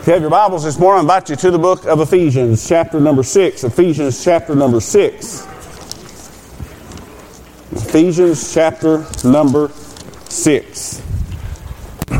If you have your Bibles this morning, I invite you to the book of Ephesians, chapter number 6. Ephesians, chapter number 6. Ephesians, chapter number 6. And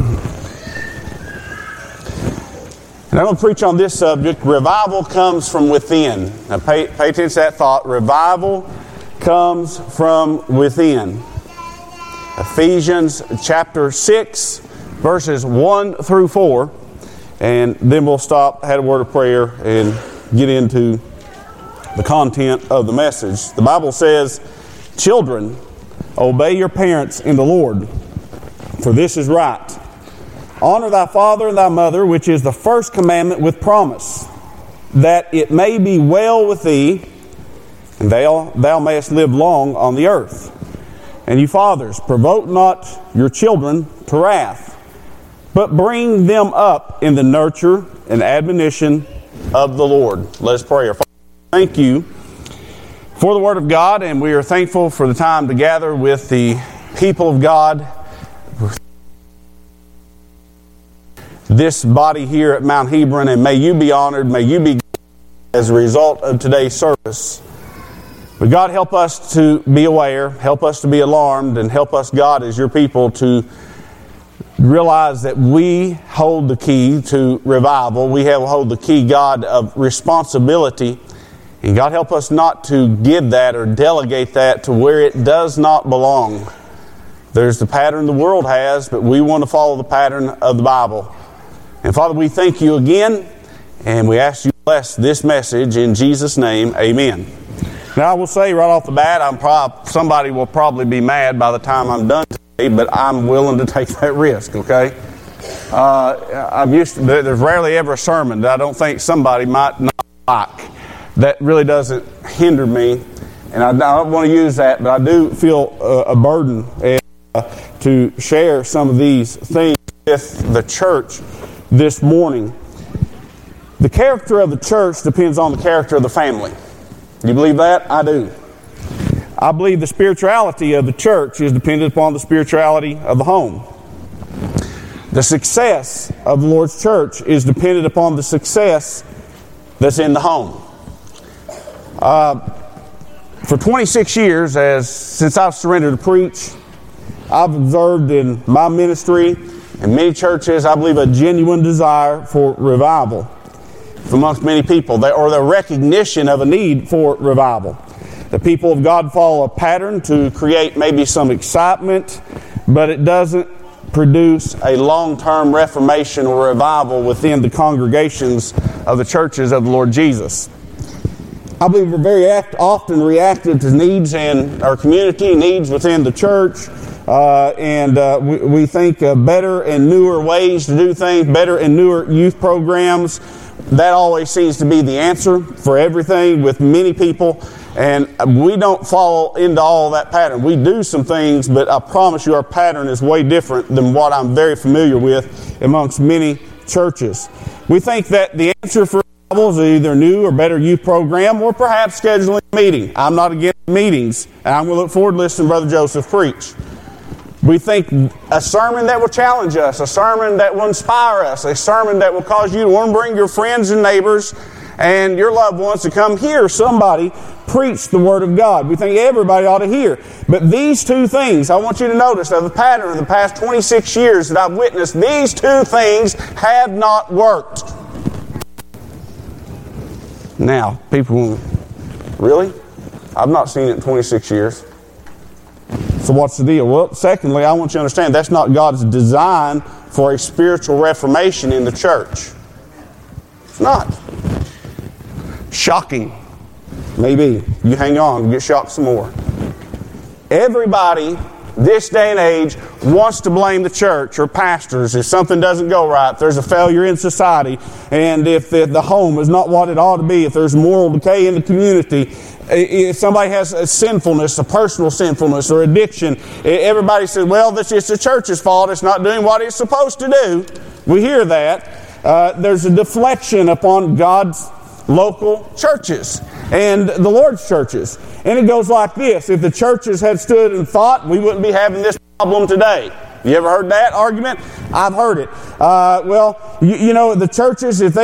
I'm going to preach on this subject, revival comes from within. Now pay attention to that thought. Revival comes from within. Ephesians, chapter 6, verses 1 through 4. And then we'll stop, had a word of prayer, and get into the content of the message. The Bible says, "Children, obey your parents in the Lord, for this is right. Honor thy father and thy mother, which is the first commandment with promise, that it may be well with thee, and thou mayest live long on the earth. And you fathers, provoke not your children to wrath, but bring them up in the nurture and admonition of the Lord." Let us pray. Father, thank you for the Word of God, and we are thankful for the time to gather with the people of God. This body here at Mount Hebron, and may you be honored, may you be as a result of today's service. But God, help us to be aware, help us to be alarmed, and help us, God, as your people, to realize that we hold the key to revival. We hold the key, God, of responsibility. And God, help us not to give that or delegate that to where it does not belong. There's the pattern the world has, but we want to follow the pattern of the Bible. And Father, we thank you again, and we ask you to bless this message in Jesus' name. Amen. Now, I will say right off the bat, somebody will probably be mad by the time I'm done today, but I'm willing to take that risk, okay? There's rarely ever a sermon that I don't think somebody might not like. That really doesn't hinder me, and I don't want to use that, but I do feel a burden to share some of these things with the church this morning. The character of the church depends on the character of the family. You believe that? I do. I believe the spirituality of the church is dependent upon the spirituality of the home. The success of the Lord's church is dependent upon the success that's in the home. For 26 years, since I've surrendered to preach, I've observed in my ministry and many churches, I believe, a genuine desire for revival amongst many people, or the recognition of a need for revival. The people of God follow a pattern to create maybe some excitement, but it doesn't produce a long-term reformation or revival within the congregations of the churches of the Lord Jesus. I believe we're very often reactive to needs in our community, needs within the church, and we think better and newer ways to do things, better and newer youth programs. That always seems to be the answer for everything with many people, and we don't follow into all that pattern. We do some things, but I promise you our pattern is way different than what I'm very familiar with amongst many churches. We think that the answer for is either new or better youth program, or perhaps scheduling a meeting. I'm not against meetings, and I'm going to look forward to listening to Brother Joseph preach. We think a sermon that will challenge us, a sermon that will inspire us, a sermon that will cause you to want to bring your friends and neighbors and your loved ones to come hear somebody preach the Word of God. We think everybody ought to hear. But these two things, I want you to notice, of the pattern of the past 26 years that I've witnessed, these two things have not worked. Now, people, really? I've not seen it in 26 years. So what's the deal? Well, secondly, I want you to understand that's not God's design for a spiritual reformation in the church. It's not. Shocking. Maybe. You hang on, get shocked some more. Everybody, this day and age, wants to blame the church or pastors if something doesn't go right, if there's a failure in society, and if the home is not what it ought to be, if there's moral decay in the community, if somebody has a sinfulness, a personal sinfulness or addiction, everybody says, well, it's the church's fault. It's not doing what it's supposed to do. We hear that. There's a deflection upon God's local churches and the Lord's churches. And it goes like this. If the churches had stood and thought, we wouldn't be having this problem today. You ever heard that argument? I've heard it. The churches, if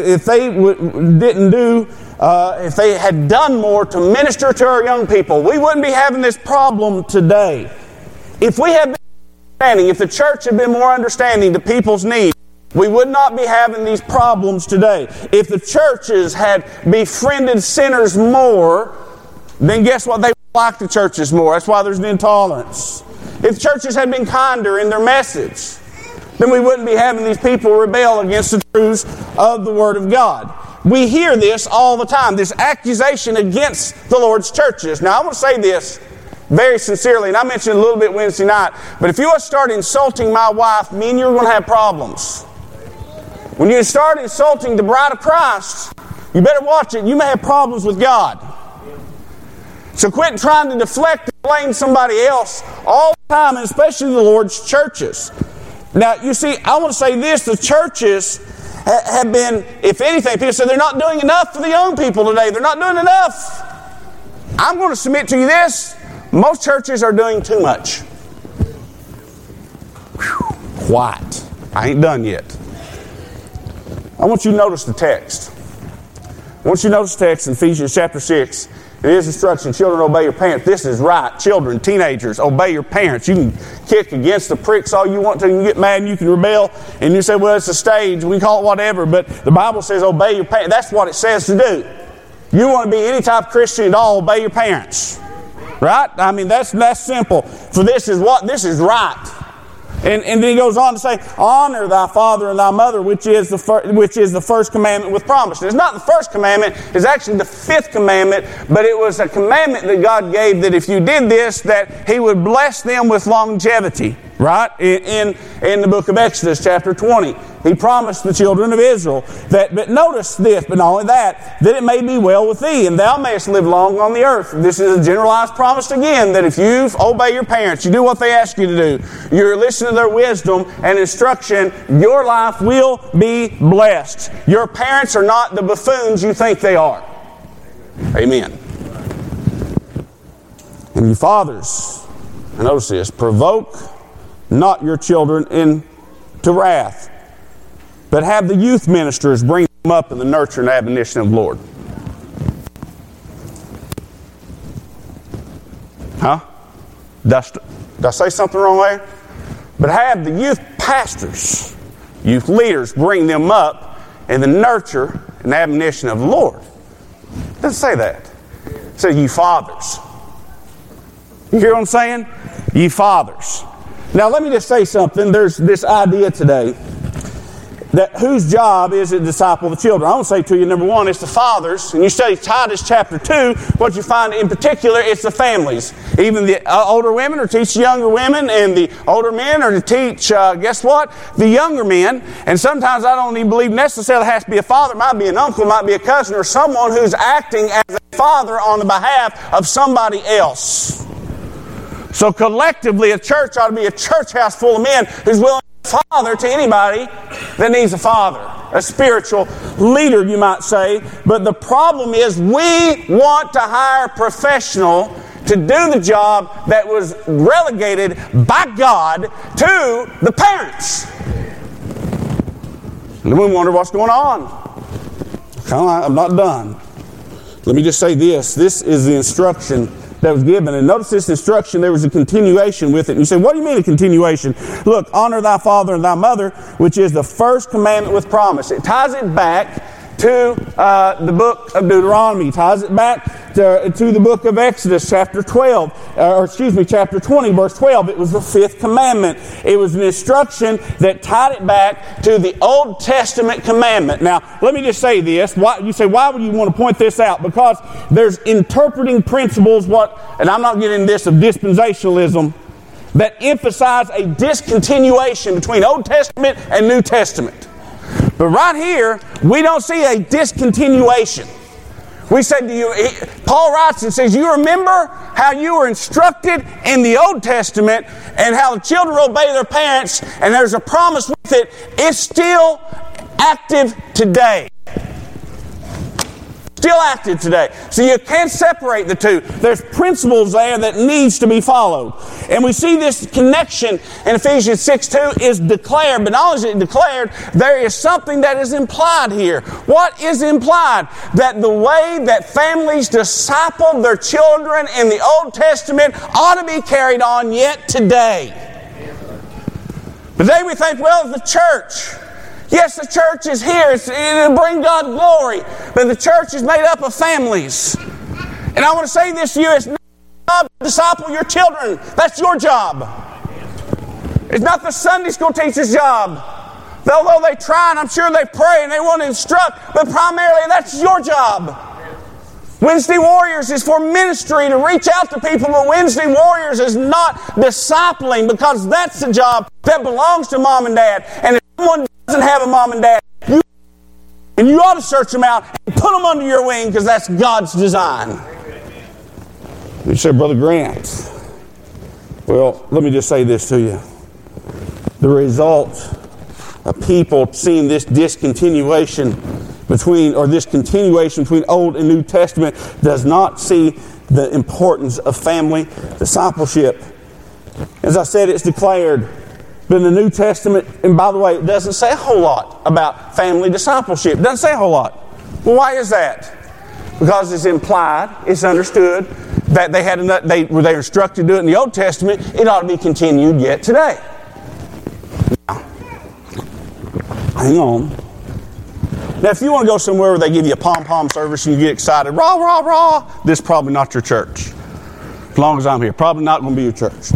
they had done more to minister to our young people, we wouldn't be having this problem today. If we had been understanding, if the church had been more understanding to people's needs, we would not be having these problems today. If the churches had befriended sinners more, then guess what? They would like the churches more. That's why there's an intolerance. If churches had been kinder in their message, then we wouldn't be having these people rebel against the truths of the Word of God. We hear this all the time, this accusation against the Lord's churches. Now, I want to say this very sincerely, and I mentioned it a little bit Wednesday night, but if you start insulting my wife, me and you are going to have problems. When you start insulting the bride of Christ, you better watch it. You may have problems with God. So quit trying to deflect and blame somebody else all the time, and especially the Lord's churches. Now, you see, I want to say this. The churches have been, if anything, people say they're not doing enough for the young people today. They're not doing enough. I'm going to submit to you this. Most churches are doing too much. Whew, quiet. I ain't done yet. I want you to notice the text. I want you to notice the text in Ephesians chapter 6. It is instruction, children, obey your parents. This is right. Children, teenagers, obey your parents. You can kick against the pricks all you want to. You can get mad and you can rebel. And you say, well, it's a stage. We call it whatever. But the Bible says obey your parents. That's what it says to do. You want to be any type of Christian at all, obey your parents. Right? I mean, that's simple. For this is right. And then he goes on to say, honor thy father and thy mother, which is the first commandment with promise. And it's not the first commandment, it's actually the fifth commandment, but it was a commandment that God gave that if you did this, that He would bless them with longevity. Right? In the book of Exodus, chapter 20. He promised the children of Israel that, but notice this, but not only that it may be well with thee, and thou mayest live long on the earth. This is a generalized promise again, that if you obey your parents, you do what they ask you to do, you're listening to their wisdom and instruction, your life will be blessed. Your parents are not the buffoons you think they are. Amen. And you fathers, and notice this, provoke not your children into wrath, but have the youth ministers bring them up in the nurture and admonition of the Lord. Huh? Did I say something wrong there? But have the youth pastors, youth leaders, bring them up in the nurture and admonition of the Lord. It doesn't say that. It says ye fathers. You hear what I'm saying? Ye fathers. Now let me just say something. There's this idea today that whose job is it to disciple the children? I want to say to you, number one, it's the fathers. And you study Titus chapter 2, what you find in particular, it's the families. Even the older women are to teach the younger women, and the older men are to teach, guess what? The younger men. And sometimes I don't even believe necessarily has to be a father. It might be an uncle, it might be a cousin, or someone who's acting as a father on the behalf of somebody else. So collectively, a church ought to be a church house full of men who's willing to father to anybody that needs a father. A spiritual leader, you might say. But the problem is we want to hire a professional to do the job that was relegated by God to the parents. And then we wonder what's going on. I'm not done. Let me just say this. This is the instruction that was given. And notice this instruction, there was a continuation with it. And you say, what do you mean a continuation? Look, honor thy father and thy mother, which is the first commandment with promise. It ties it back to the book of Deuteronomy. It ties it back to the book of Exodus, chapter 20, verse 12. It was the fifth commandment. It was an instruction that tied it back to the Old Testament commandment. Now, let me just say this. You say, why would you want to point this out? Because there's interpreting principles, and I'm not getting this of dispensationalism, that emphasize a discontinuation between Old Testament and New Testament. But right here, we don't see a discontinuation. We said to you, Paul writes and says, you remember how you were instructed in the Old Testament and how the children obey their parents, and there's a promise with it. It's still active today. Still active today. So you can't separate the two. There's principles there that needs to be followed. And we see this connection in Ephesians 6:2 is declared. But not only is it declared, there is something that is implied here. What is implied? That the way that families disciple their children in the Old Testament ought to be carried on yet today. Today we think, well, the church. Yes, the church is here. It'll bring God glory. But the church is made up of families. And I want to say this to you. It's not your job to disciple your children. That's your job. It's not the Sunday school teacher's job. Although they try, and I'm sure they pray and they want to instruct, but primarily that's your job. Wednesday Warriors is for ministry to reach out to people, but Wednesday Warriors is not discipling, because that's the job that belongs to mom and dad. And if someone doesn't have a mom and dad, you ought to search them out and put them under your wing, because that's God's design. You say, Brother Grant, well, let me just say this to you. The result of people seeing this discontinuation between Old and New Testament does not see the importance of family discipleship. As I said, it's declared. But in the New Testament, and by the way, it doesn't say a whole lot about family discipleship. It doesn't say a whole lot. Well, why is that? Because it's implied, it's understood that they were instructed to do it in the Old Testament. It ought to be continued yet today. Now, hang on. Now, if you want to go somewhere where they give you a pom-pom service and you get excited, rah, rah, rah, this is probably not your church. As long as I'm here, probably not going to be your church.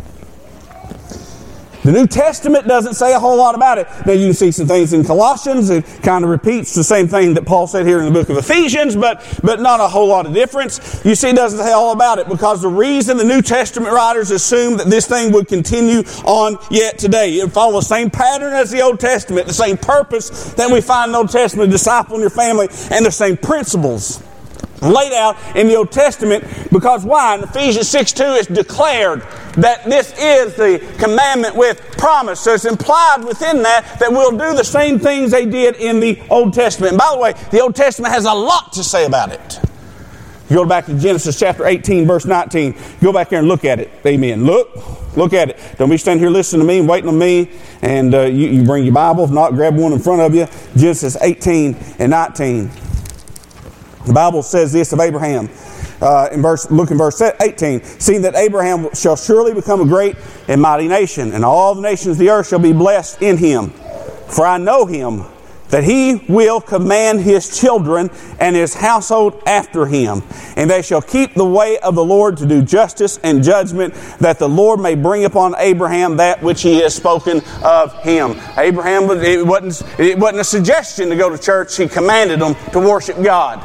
The New Testament doesn't say a whole lot about it. Now, you can see some things in Colossians. It kind of repeats the same thing that Paul said here in the book of Ephesians, but not a whole lot of difference. You see, it doesn't say all about it, because the reason the New Testament writers assumed that this thing would continue on yet today. It would follow the same pattern as the Old Testament, the same purpose that we find in the Old Testament, discipling your family, and the same principles laid out in the Old Testament. Because why? In Ephesians 6:2 it's declared that this is the commandment with promise. So it's implied within that we'll do the same things they did in the Old Testament. And by the way, the Old Testament has a lot to say about it. You go back to Genesis chapter 18, verse 19. Go back there and look at it. Amen. Look at it. Don't be standing here listening to me and waiting on me. And you bring your Bible. If not, grab one in front of you. Genesis 18 and 19. The Bible says this of Abraham. Look in verse 18. Seeing that Abraham shall surely become a great and mighty nation, and all the nations of the earth shall be blessed in him. For I know him, that he will command his children and his household after him. And they shall keep the way of the Lord to do justice and judgment, that the Lord may bring upon Abraham that which he has spoken of him. Abraham, it wasn't a suggestion to go to church. He commanded them to worship God.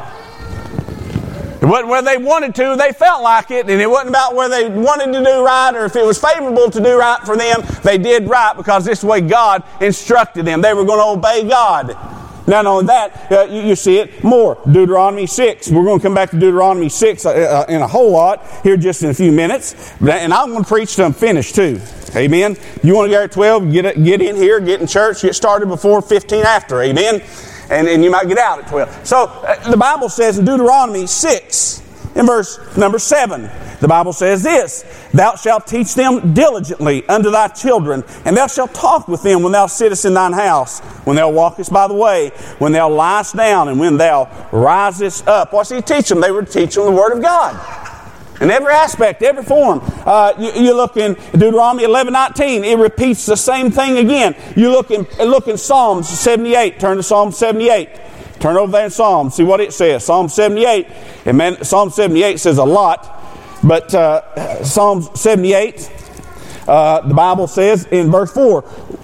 It wasn't where they wanted to, they felt like it, and it wasn't about where they wanted to do right, or if it was favorable to do right for them, they did right, because this is the way God instructed them. They were going to obey God. Not only that, you see it more. Deuteronomy 6. We're going to come back to Deuteronomy 6 in a whole lot here just in a few minutes. And I'm going to preach till I'm finished too. Amen. You want to go at 12, get in here, get in church, get started before 15 after. Amen. And you might get out at 12. So the Bible says in Deuteronomy 6, in verse number 7, the Bible says this: Thou shalt teach them diligently unto thy children, and thou shalt talk with them when thou sittest in thine house, when thou walkest by the way, when thou liest down, and when thou risest up. What's he teach them? They were teaching the Word of God. In every aspect, every form. You look in Deuteronomy 11:19, it repeats the same thing again. You look in Psalms 78. Turn to Psalm 78. Turn over there in Psalms. See what it says. Psalm 78. And man, Psalm 78 says a lot. But Psalm 78, the Bible says in verse 4,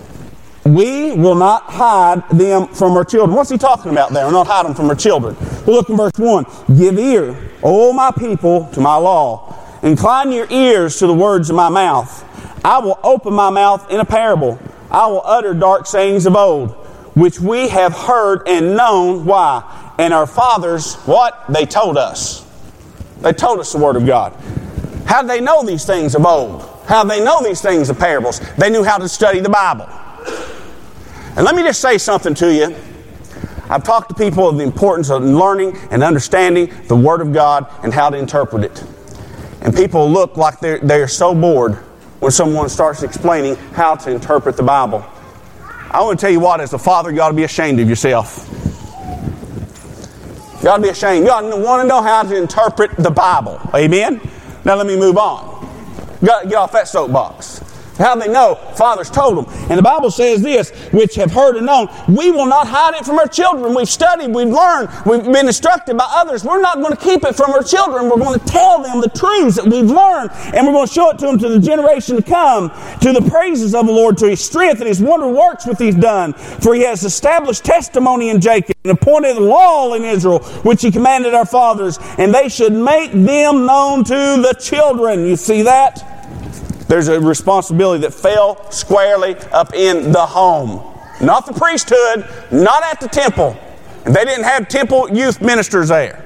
we will not hide them from our children. What's he talking about there? We'll not hide them from our children. We'll look in verse 1. Give ear, O my people, to my law. Incline your ears to the words of my mouth. I will open my mouth in a parable. I will utter dark sayings of old, which we have heard and known. Why? And our fathers, what? They told us. They told us the Word of God. How did they know these things of old? How did they know these things of parables? They knew how to study the Bible. And let me just say something to you. I've talked to people of the importance of learning and understanding the Word of God and how to interpret it. And people look like they're so bored when someone starts explaining how to interpret the Bible. I want to tell you what, as a father, you ought to be ashamed of yourself. You ought to be ashamed. You ought to want to know how to interpret the Bible. Amen? Now let me move on. You got to get off that soapbox. How do they know? Fathers told them. And the Bible says this, which have heard and known, we will not hide it from our children. We've studied, we've learned, we've been instructed by others. We're not going to keep it from our children. We're going to tell them the truths that we've learned, and we're going to show it to them to the generation to come, to the praises of the Lord, to His strength and His wonder works which He's done. For He has established testimony in Jacob and appointed law in Israel, which He commanded our fathers, and they should make them known to the children. You see that? There's a responsibility that fell squarely up in the home. Not the priesthood, not at the temple. And they didn't have temple youth ministers there.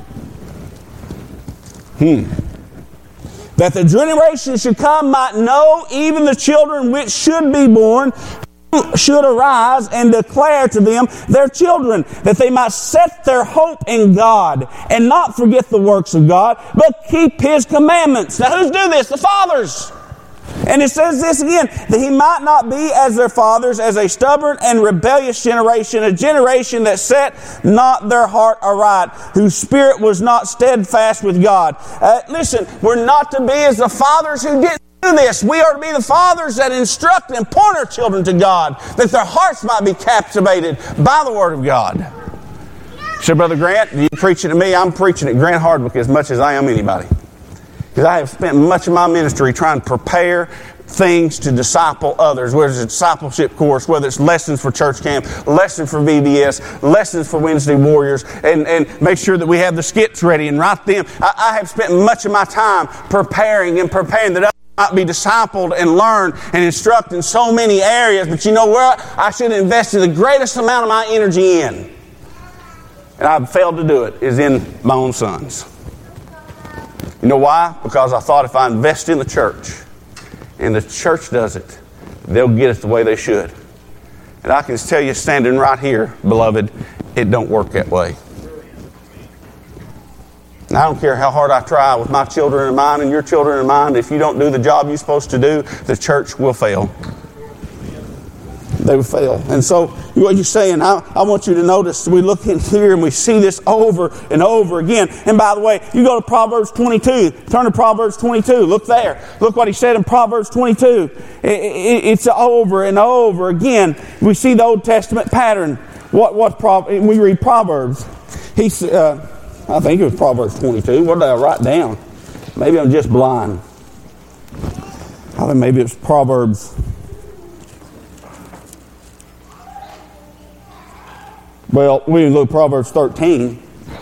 That the generation should come might know, even the children which should be born, should arise and declare to them their children, that they might set their hope in God and not forget the works of God, but keep His commandments. Now who's doing this? The fathers. And it says this again, that he might not be as their fathers, as a stubborn and rebellious generation, a generation that set not their heart aright, whose spirit was not steadfast with God. Listen, we're not to be as the fathers who didn't do this. We are to be the fathers that instruct and point our children to God, that their hearts might be captivated by the Word of God. So, Brother Grant, you preaching to me, I'm preaching at Grant Hardwick as much as I am anybody. Because I have spent much of my ministry trying to prepare things to disciple others, whether it's a discipleship course, whether it's lessons for church camp, lessons for VBS, lessons for Wednesday Warriors, and make sure that we have the skits ready and write them. I have spent much of my time preparing that others might be discipled and learn and instruct in so many areas. But you know where I should invest the greatest amount of my energy in, and I've failed to do it, is in my own sons. You know why? Because I thought if I invest in the church, and the church does it, they'll get it the way they should. And I can tell you, standing right here, beloved, it don't work that way. And I don't care how hard I try with my children in mind and your children in mind, if you don't do the job you're supposed to do, the church will fail. They will fail. And so what you're saying, I want you to notice, we look in here and we see this over and over again. And by the way, you go to Proverbs 22. Turn to Proverbs 22. Look there. Look what he said in Proverbs 22. It's over and over again. We see the Old Testament pattern. We read Proverbs. I think it was Proverbs 22. What did I write down? Maybe I'm just blind. I think maybe it's Proverbs. Well, we can look at Proverbs 13.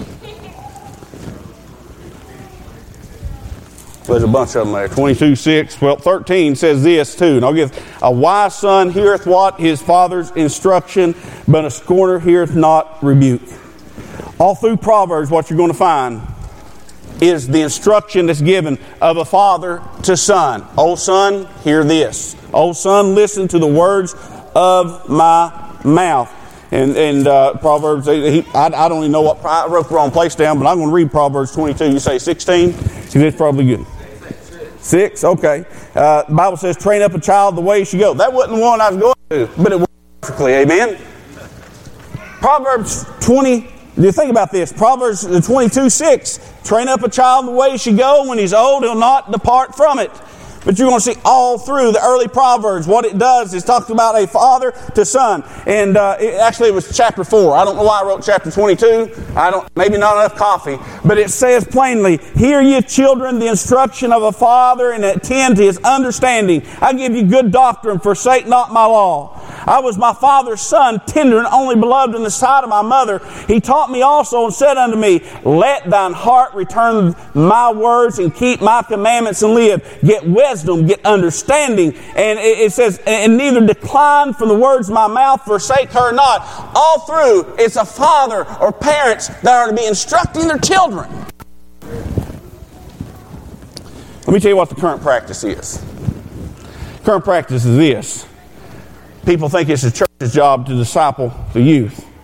There's a bunch of them there. 22:6. Well, 13 says this too. And I'll give, a wise son heareth what? His father's instruction, but a scorner heareth not rebuke. All through Proverbs, what you're going to find is the instruction that's given of a father to son. O son, hear this. O son, listen to the words of my mouth. And Proverbs, I don't even know what, I wrote the wrong place down, but I'm going to read Proverbs 22. You say 16? See, that's probably good. 6? Okay. The Bible says, train up a child the way he should go. That wasn't the one I was going to, but it worked perfectly. Amen? Proverbs 20, you think about this. Proverbs 22:6. Train up a child the way he should go. When he's old, he'll not depart from it. But you're going to see all through the early Proverbs, what it does is talks about a father to son. And it was chapter 4. I don't know why I wrote chapter 22. Maybe not enough coffee. But it says plainly, hear ye children the instruction of a father, and attend to his understanding. I give you good doctrine, forsake not my law. I was my father's son, tender and only beloved in the sight of my mother. He taught me also and said unto me, let thine heart return my words and keep my commandments and live. Get wisdom, get understanding. And it says, and neither decline from the words of my mouth, forsake her not. All through, it's a father or parents that are to be instructing their children. Let me tell you what the current practice is. Current practice is this. People think it's the church's job to disciple the youth.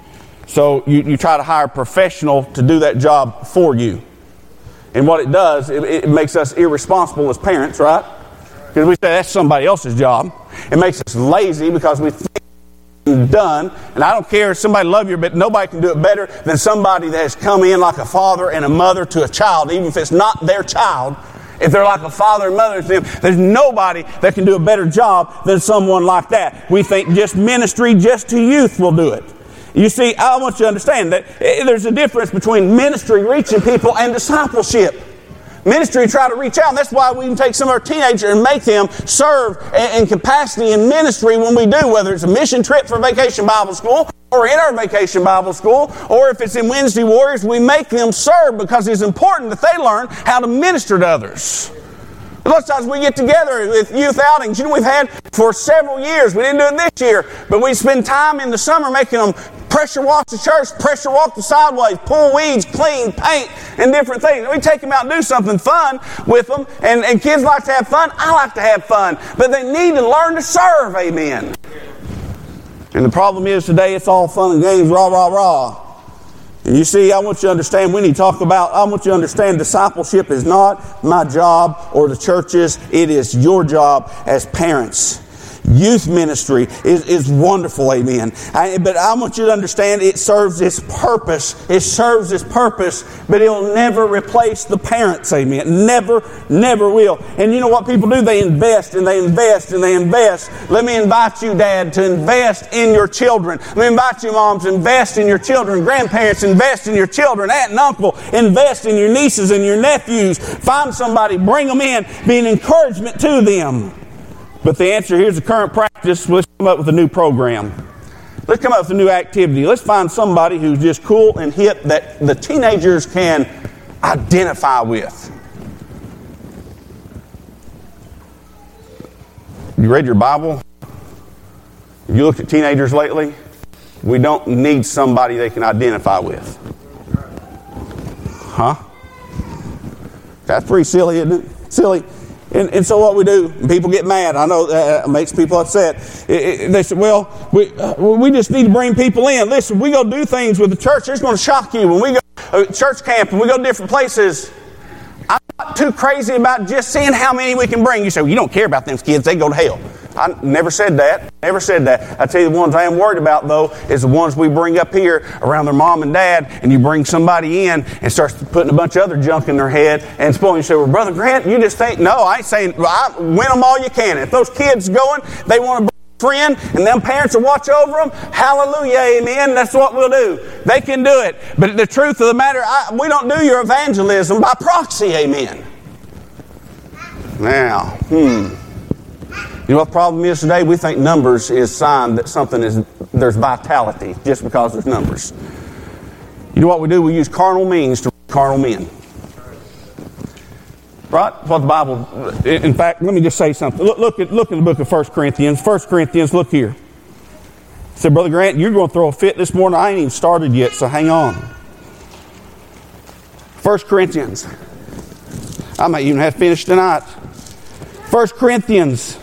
So you try to hire a professional to do that job for you. And what it does, it makes us irresponsible as parents, right? Because we say that's somebody else's job. It makes us lazy because we think it's done. And I don't care if somebody loves you, but nobody can do it better than somebody that has come in like a father and a mother to a child, even if it's not their child. If they're like a father and mother to them, there's nobody that can do a better job than someone like that. We think just ministry, just to youth will do it. You see, I want you to understand that there's a difference between ministry, reaching people, and discipleship. Ministry, try to reach out, and that's why we can take some of our teenagers and make them serve in capacity in ministry when we do, whether it's a mission trip for Vacation Bible School, or in our Vacation Bible School, or if it's in Wednesday Warriors, we make them serve because it's important that they learn how to minister to others. A lot of times we get together with youth outings. You know, we've had for several years. We didn't do it this year, but we spend time in the summer making them pressure walk the church, pressure walk the sideways, pull weeds, clean, paint, and different things. We take them out and do something fun with them, and kids like to have fun. I like to have fun, but they need to learn to serve, amen. And the problem is today it's all fun and games, rah, rah, rah. And you see, I want you to understand, I want you to understand discipleship is not my job or the church's. It is your job as parents. Youth ministry is wonderful, amen. But I want you to understand it serves its purpose. It serves its purpose, but it'll never replace the parents, amen. Never will. And you know what people do? They invest and they invest and they invest. Let me invite you, Dad, to invest in your children. Let me invite you, Moms, to invest in your children. Grandparents, invest in your children. Aunt and uncle, invest in your nieces and your nephews. Find somebody, bring them in, be an encouragement to them. But the answer, here's the current practice. Let's come up with a new program. Let's come up with a new activity. Let's find somebody who's just cool and hip that the teenagers can identify with. You read your Bible? Have you looked at teenagers lately? We don't need somebody they can identify with. Huh? That's pretty silly, isn't it? Silly. And so what we do, people get mad. I know that makes people upset. They say, well, we just need to bring people in. Listen, we go do things with the church, it's going to shock you. When we go church camp and we go to different places, I'm not too crazy about just seeing how many we can bring. You say, well, you don't care about them kids, they go to hell. I never said that. Never said that. I tell you, the ones I am worried about, though, is the ones we bring up here around their mom and dad, and you bring somebody in and starts putting a bunch of other junk in their head and spoiling. You say, well, Brother Grant, you just think, no, I ain't saying, win them all you can. If those kids going, they want to bring a friend, and them parents will watch over them, hallelujah, amen, that's what we'll do. They can do it. But the truth of the matter, we don't do your evangelism by proxy, amen. Now, you know what the problem is today? We think numbers is a sign that there's vitality just because there's numbers. You know what we do? We use carnal means to reach carnal men. Right? What the Bible, in fact, let me just say something. Look in the book of 1 Corinthians. 1 Corinthians, look here. I said, Brother Grant, you're going to throw a fit this morning. I ain't even started yet, so hang on. 1 Corinthians. I might even have finished tonight. 1 Corinthians.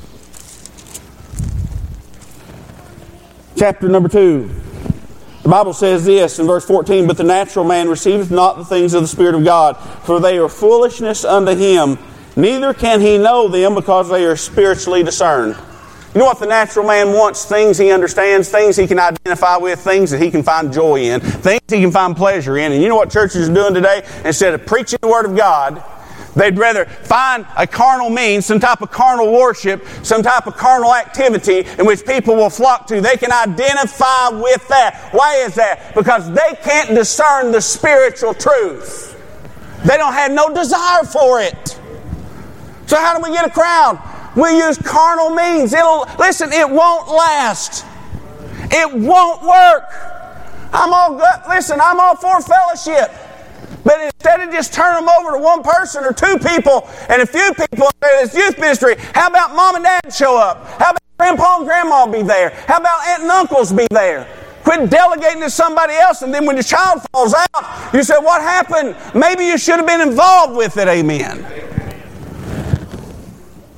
Chapter number 2. The Bible says this in verse 14, but the natural man receiveth not the things of the Spirit of God, for they are foolishness unto him, neither can he know them because they are spiritually discerned. You know what the natural man wants? Things he understands, things he can identify with, things that he can find joy in, things he can find pleasure in. And you know what churches are doing today? Instead of preaching the Word of God, they'd rather find a carnal means, some type of carnal worship, some type of carnal activity in which people will flock to. They can identify with that. Why is that? Because they can't discern the spiritual truth. They don't have no desire for it. So how do we get a crowd? We use carnal means. It won't last. It won't work. I'm all for fellowship. But instead of just turning them over to one person or two people and a few people in this youth ministry, how about mom and dad show up? How about grandpa and grandma be there? How about aunt and uncles be there? Quit delegating to somebody else, and then when your child falls out, you say, what happened? Maybe you should have been involved with it, amen.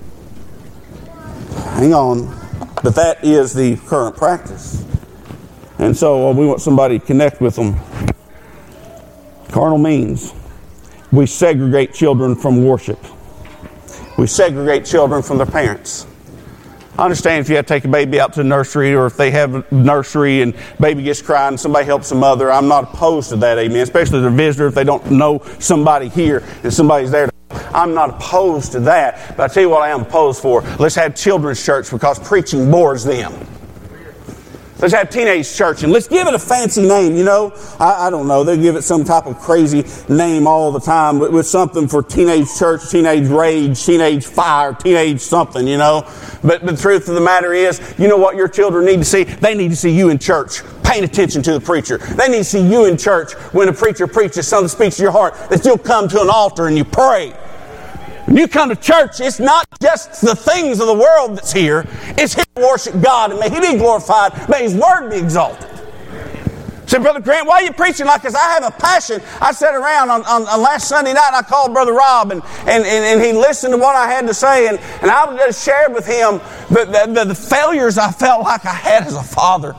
Hang on. But that is the current practice. And so we want somebody to connect with them. Carnal means we segregate children from worship. We segregate children from their parents. I understand if you have to take a baby out to the nursery, or if they have a nursery and baby gets crying and somebody helps the mother. I'm not opposed to that, amen. Especially as a visitor, if they don't know somebody here and somebody's there. I'm not opposed to that. But I tell you what I am opposed for. Let's have children's church because preaching bores them. Let's have teenage church and let's give it a fancy name, you know. I don't know. They give it some type of crazy name all the time with something for teenage church, teenage rage, teenage fire, teenage something, you know. But the truth of the matter is, you know what your children need to see? They need to see you in church, paying attention to the preacher. They need to see you in church when a preacher preaches something that speaks to your heart, that you'll come to an altar and you pray. When you come to church, it's not just the things of the world that's here. It's here to worship God, and may He be glorified. May His Word be exalted. Said, Brother Grant, why are you preaching like this? I have a passion. I sat around on last Sunday night, and I called Brother Rob, and he listened to what I had to say, and I was going to share with him the failures I felt like I had as a father.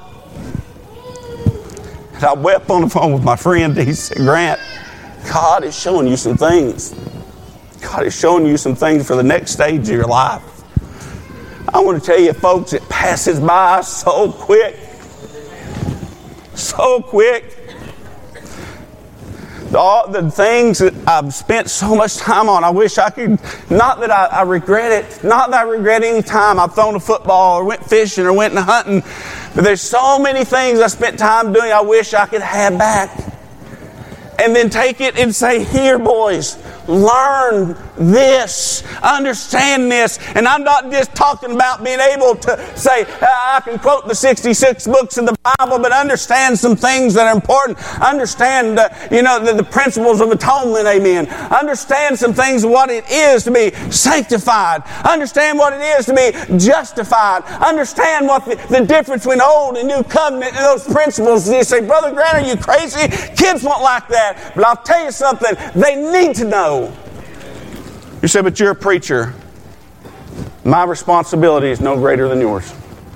And I wept on the phone with my friend. He said, Grant, God is showing you some things. God is showing you some things for the next stage of your life. I want to tell you, folks, it passes by so quick. So quick. The things that I've spent so much time on, I wish I could, not that I regret it, not that I regret any time I've thrown a football or went fishing or went hunting, but there's so many things I spent time doing I wish I could have back. And then take it and say, here, boys, learn this, understand this. And I'm not just talking about being able to say, I can quote the 66 books of the Bible, but understand some things that are important. Understand, the principles of atonement, amen. Understand some things of what it is to be sanctified. Understand what it is to be justified. Understand what the difference between old and new covenant and those principles. And you say, Brother Grant, are you crazy? Kids won't like that. But I'll tell you something, they need to know. You say, but you're a preacher. My responsibility is no greater than yours.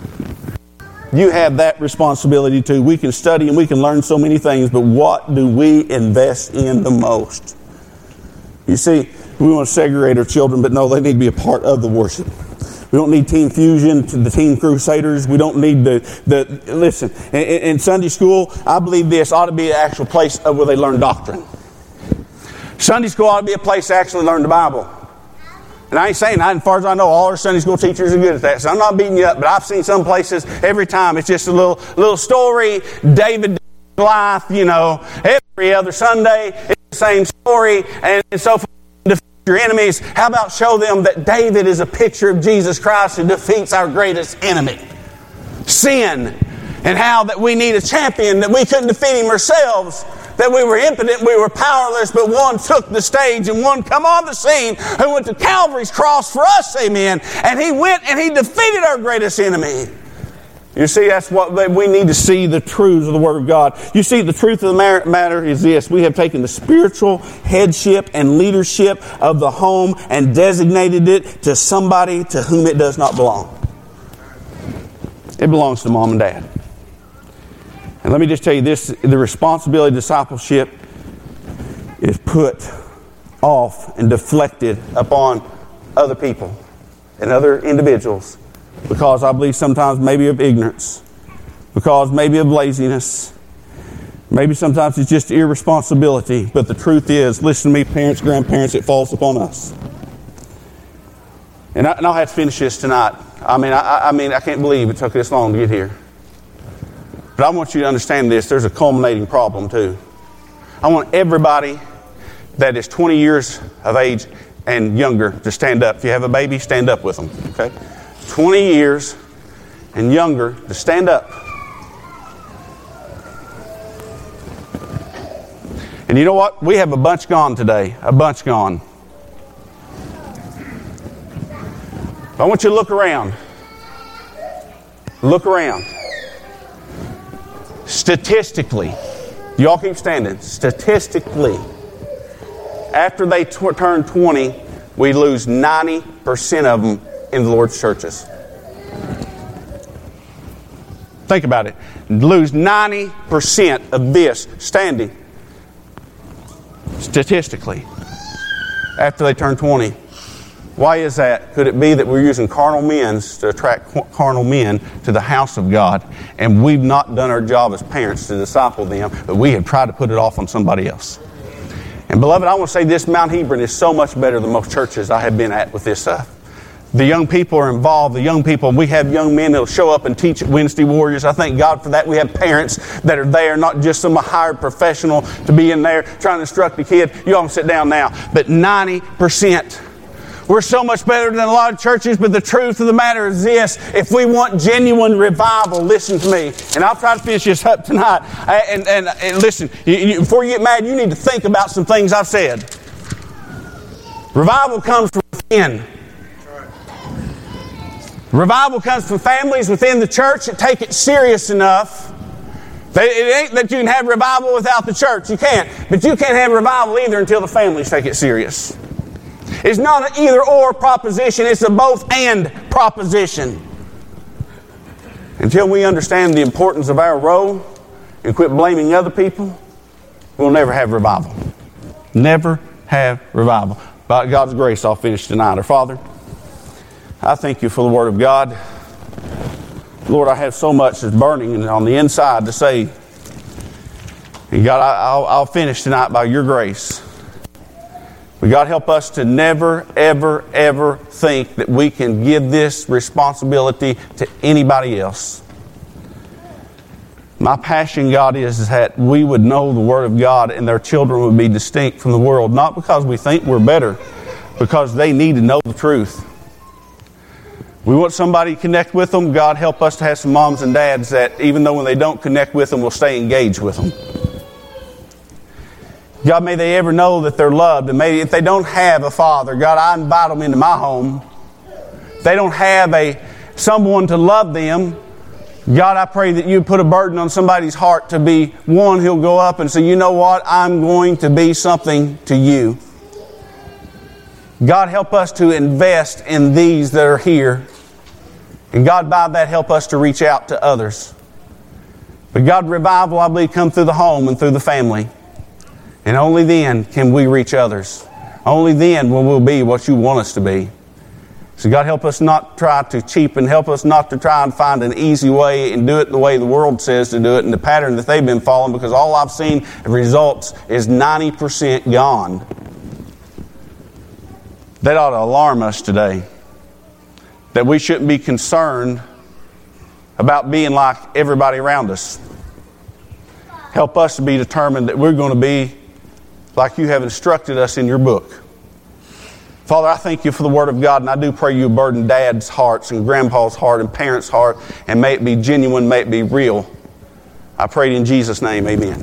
You have that responsibility too. We can study and we can learn so many things, but what do we invest in the most? You see, we want to segregate our children, but no, they need to be a part of the worship. We don't need Team Fusion, the Team Crusaders. We don't need listen, in Sunday school, I believe this ought to be an actual place where they learn doctrine. Sunday school ought to be a place to actually learn the Bible. And I ain't saying that, as far as I know, all our Sunday school teachers are good at that. So I'm not beating you up, but I've seen some places every time it's just a little story, David life, every other Sunday it's the same story, and so forth. Your enemies, how about show them that David is a picture of Jesus Christ who defeats our greatest enemy, sin, and how that we need a champion, that we couldn't defeat him ourselves, that we were impotent, we were powerless, but one took the stage and one come on the scene who went to Calvary's cross for us, amen, and he went and he defeated our greatest enemy. You see, that's what we need to see, the truths of the Word of God. You see, the truth of the matter is this. We have taken the spiritual headship and leadership of the home and designated it to somebody to whom it does not belong. It belongs to mom and dad. And let me just tell you this, the responsibility of discipleship is put off and deflected upon other people and other individuals. Because I believe sometimes maybe of ignorance. Because maybe of laziness. Maybe sometimes it's just irresponsibility. But the truth is, listen to me, parents, grandparents, it falls upon us. And I'll have to finish this tonight. I mean, I can't believe it took this long to get here. But I want you to understand this. There's a culminating problem too. I want everybody that is 20 years of age and younger to stand up. If you have a baby, stand up with them. Okay? 20 years and younger to stand up. And you know what? We have a bunch gone today. A bunch gone. I want you to look around. Look around. Statistically, you all keep standing. Statistically, after they turn 20, we lose 90% of them in the Lord's churches. Think about it. Lose 90% of this standing statistically after they turn 20. Why is that? Could it be that we're using carnal men to attract carnal men to the house of God, and we've not done our job as parents to disciple them, but we have tried to put it off on somebody else? And beloved, I want to say this, Mount Hebron is so much better than most churches I have been at with this stuff. The young people are involved. The young people, we have young men that will show up and teach at Wednesday Warriors. I thank God for that. We have parents that are there, not just some hired professional to be in there trying to instruct the kid. You all can sit down now. But 90%. We're so much better than a lot of churches, but the truth of the matter is this. If we want genuine revival, listen to me. And I'll try to finish this up tonight. And listen, before you get mad, you need to think about some things I've said. Revival comes from within. Revival comes from families within the church that take it serious enough. It ain't that you can have revival without the church. You can't. But you can't have revival either until the families take it serious. It's not an either-or proposition. It's a both-and proposition. Until we understand the importance of our role and quit blaming other people, we'll never have revival. Never have revival. By God's grace, I'll finish tonight. Our Father, I thank you for the Word of God. Lord, I have so much that's burning on the inside to say. And God, I'll finish tonight by your grace. But God, help us to never, ever, ever think that we can give this responsibility to anybody else. My passion, God, is that we would know the Word of God and their children would be distinct from the world. Not because we think we're better, because they need to know the truth. We want somebody to connect with them. God, help us to have some moms and dads that, even though when they don't connect with them, will stay engaged with them. God, may they ever know that they're loved. And maybe if they don't have a father, God, I invite them into my home. If they don't have someone to love them, God, I pray that you put a burden on somebody's heart to be one who'll go up and say, you know what, I'm going to be something to you. God, help us to invest in these that are here. And God, by that, help us to reach out to others. But God, revival, I believe, come through the home and through the family. And only then can we reach others. Only then will we be what you want us to be. So God, help us not try to cheapen. Help us not to try and find an easy way and do it the way the world says to do it and the pattern that they've been following, because all I've seen results is 90% gone. That ought to alarm us today. That we shouldn't be concerned about being like everybody around us. Help us to be determined that we're going to be like you have instructed us in your book. Father, I thank you for the Word of God, and I do pray you burden Dad's hearts and Grandpa's heart and parents' heart, and may it be genuine, may it be real. I pray it in Jesus' name, amen.